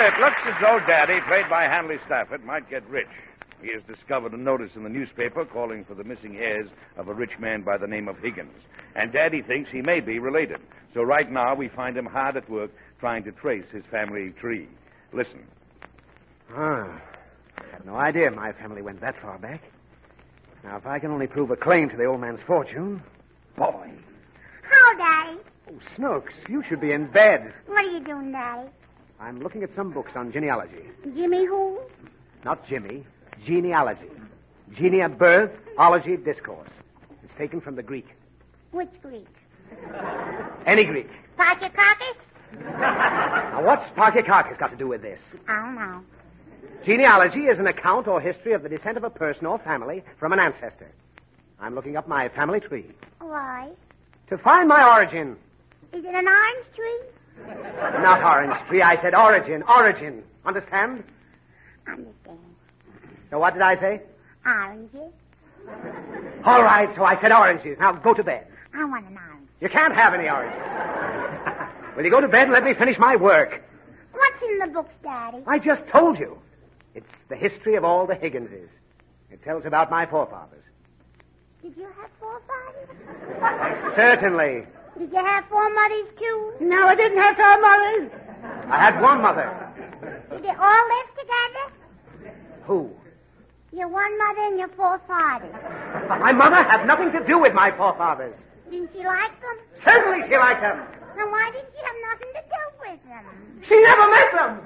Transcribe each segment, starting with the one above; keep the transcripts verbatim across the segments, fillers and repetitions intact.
it looks as though Daddy, played by Hanley Stafford, might get rich. He has discovered a notice in the newspaper calling for the missing heirs of a rich man by the name of Higgins. And Daddy thinks he may be related. So right now we find him hard at work trying to trace his family tree. Listen. Ah, I had no idea my family went that far back. Now, if I can only prove a claim to the old man's fortune... Boy. How, Daddy? Oh, Snooks, you should be in bed. What are you doing, Daddy? I'm looking at some books on genealogy. Jimmy who? Not Jimmy. Genealogy. Genia, birth, ology, discourse. It's taken from the Greek. Which Greek? Any Greek. Parkakakis? Now, what's Parkakakis got to do with this? I don't know. Genealogy is an account or history of the descent of a person or family from an ancestor. I'm looking up my family tree. Why? To find my origin. Is it an orange tree? Not orange tree. I said origin. Origin. Understand? Understand. So what did I say? Oranges. All right, so I said oranges. Now go to bed. I want an orange. You can't have any oranges. Will you go to bed and let me finish my work? What's in the books, Daddy? I just told you. It's the history of all the Higginses. It tells about my forefathers. Did you have forefathers? Certainly. Did you have four mothers, too? No, I didn't have four mothers. I had one mother. Did they all live together? Who? Your one mother and your four fathers. My mother had nothing to do with my forefathers. Didn't she like them? Certainly she liked them. Then why did she have nothing to do with them? She never met them.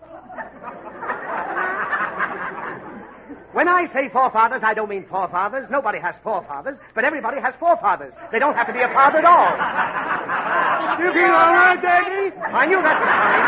When I say forefathers, I don't mean forefathers. Nobody has forefathers, but everybody has forefathers. They don't have to be a father at all. You feel all right, Daddy? I knew that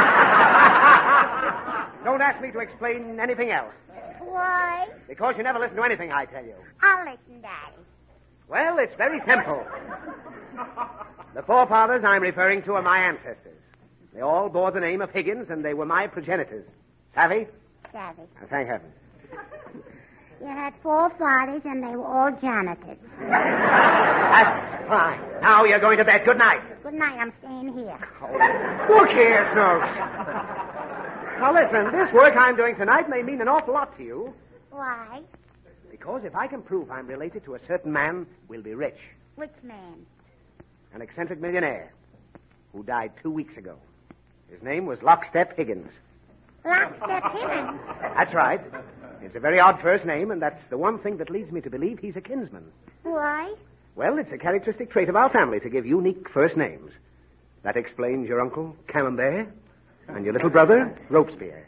was coming. Don't ask me to explain anything else. Why? Because you never listen to anything I tell you. I'll listen, Daddy. Well, it's very simple. The forefathers I'm referring to are my ancestors. They all bore the name of Higgins, and they were my progenitors. Savvy? Savvy. Uh, thank heaven. You had four fathers, and they were all janitors. That's fine. Now you're going to bed. Good night. Good night. I'm staying here. Oh, look here, Snooks. Now listen, this work I'm doing tonight may mean an awful lot to you. Why? Because if I can prove I'm related to a certain man, we'll be rich. Which man? An eccentric millionaire who died two weeks ago. His name was Lockstep Higgins. Lockstep Higgins? That's right. It's a very odd first name, and that's the one thing that leads me to believe he's a kinsman. Why? Well, it's a characteristic trait of our family to give unique first names. That explains your uncle, Camembert, and your little brother, Robespierre.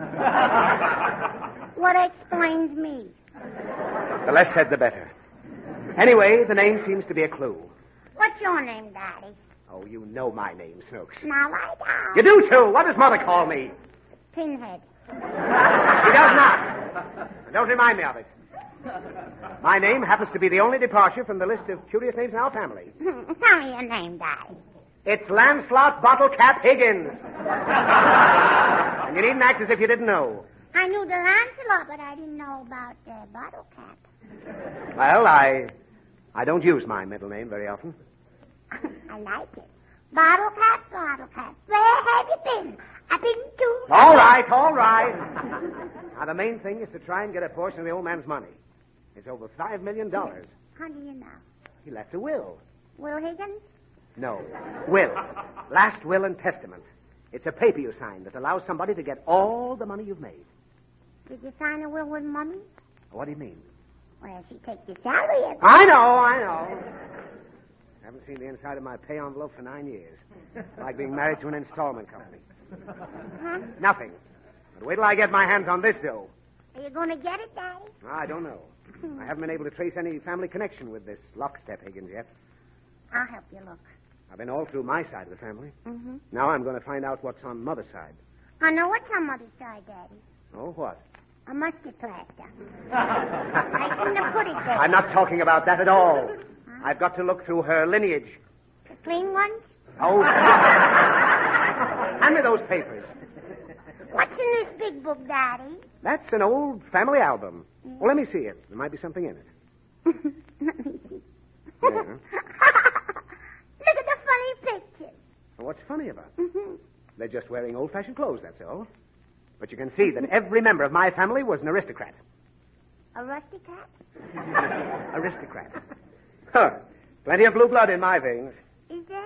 What explains me? The less said, the better. Anyway, the name seems to be a clue. What's your name, Daddy? Oh, you know my name, Snooks. Now I don't. You do, too. What does Mother call me? Pinhead. She does not. Don't remind me of it. My name happens to be the only departure from the list of curious names in our family. Tell me your name, Daddy. It's Lancelot Bottlecap Higgins. And you needn't act as if you didn't know. I knew the Lancelot, but I didn't know about the bottle cap. Well, I... I don't use my middle name very often. I like it. Bottle cap, bottle cap. Where have you been? I've been to... All right, all right. Now, the main thing is to try and get a portion of the old man's money. It's over five million dollars. How do you know? He left a will. Will Higgins? No. Will. Last will and testament. It's a paper you sign that allows somebody to get all the money you've made. Did you sign a will with Mummy? What do you mean? Well, she takes your salary every... I know, I know. I haven't seen the inside of my pay envelope for nine years. Like being married to an installment company. Huh? Nothing. But wait till I get my hands on this dough. Are you going to get it, Daddy? I don't know. I haven't been able to trace any family connection with this Lockstep Higgins yet. I'll help you look. I've been all through my side of the family. Mm-hmm. Now I'm going to find out what's on Mother's side. I know what's on Mother's side, Daddy. Oh, what? A mustard plaster. I shouldn't have put it there. I'm not talking about that at all. Huh? I've got to look through her lineage. The clean ones? Oh, hand me those papers. What's in this big book, Daddy? That's an old family album. Mm. Well, let me see it. There might be something in it. Let me see. Yeah. Look at the funny pictures. Well, what's funny about them? Mm-hmm. They're just wearing old-fashioned clothes, that's all. But you can see that every member of my family was an aristocrat. A rusty cat? Aristocrat. Huh. Plenty of blue blood in my veins. Is there